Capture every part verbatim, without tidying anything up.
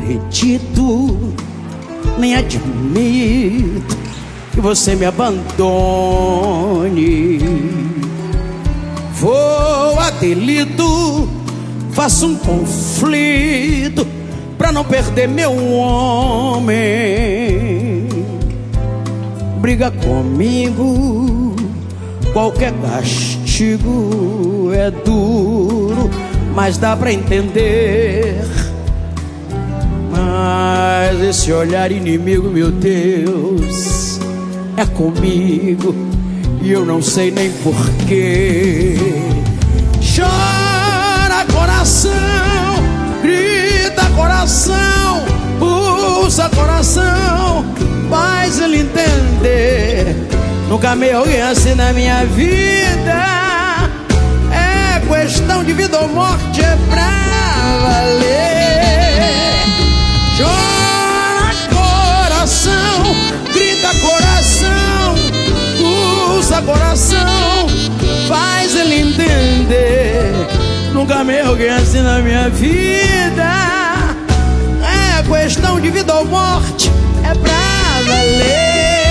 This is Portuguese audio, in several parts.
acredito, nem admito que você me abandone. Vou a delito, faço um conflito pra não perder meu homem. Briga comigo, qualquer castigo é duro, mas dá pra entender. Mas esse olhar inimigo, meu Deus, é comigo e eu não sei nem porquê. Chora coração, grita coração, pulsa coração, faz ele entender. Nunca amei alguém assim na minha vida. É questão de vida ou morte, é pra valer. Chora coração, grita coração, pulsa coração, faz ele entender. Nunca amei alguém assim na minha vida. É questão de vida ou morte, é pra valer.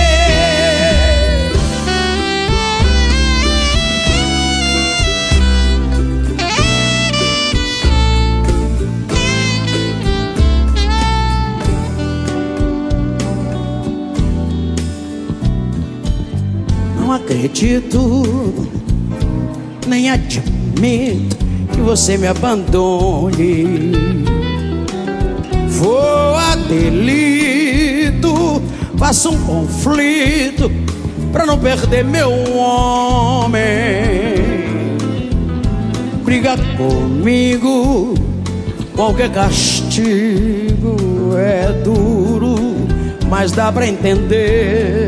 Não acredito, nem admito que você me abandone. Vou a delito, faço um conflito pra não perder meu homem. Briga comigo, qualquer castigo é duro, mas dá pra entender.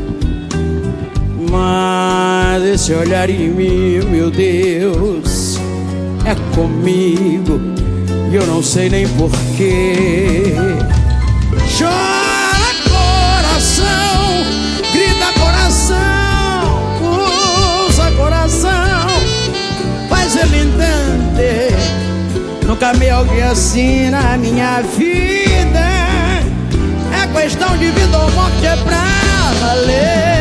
Mas esse olhar em mim, meu Deus, é comigo e eu não sei nem porquê. Chora coração, grita coração, pulsa coração, faz ele entender. Nunca amei alguém assim na minha vida. É questão de vida ou morte, é pra valer.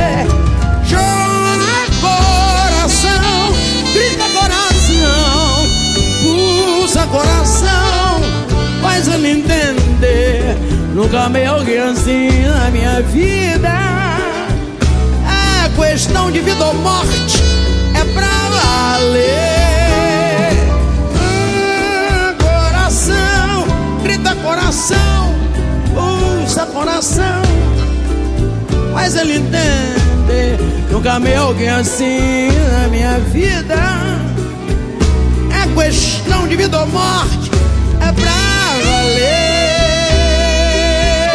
Coração, faz ele entender. Nunca amei alguém assim na minha vida. É questão de vida ou morte, é pra valer. Ah, coração, grita coração, pulsa coração, faz ele entender. Nunca amei alguém assim na minha vida. É questão de vida ou morte, é pra valer.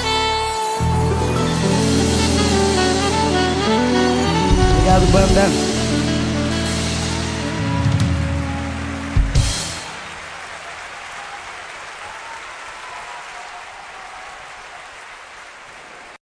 Obrigado, banda.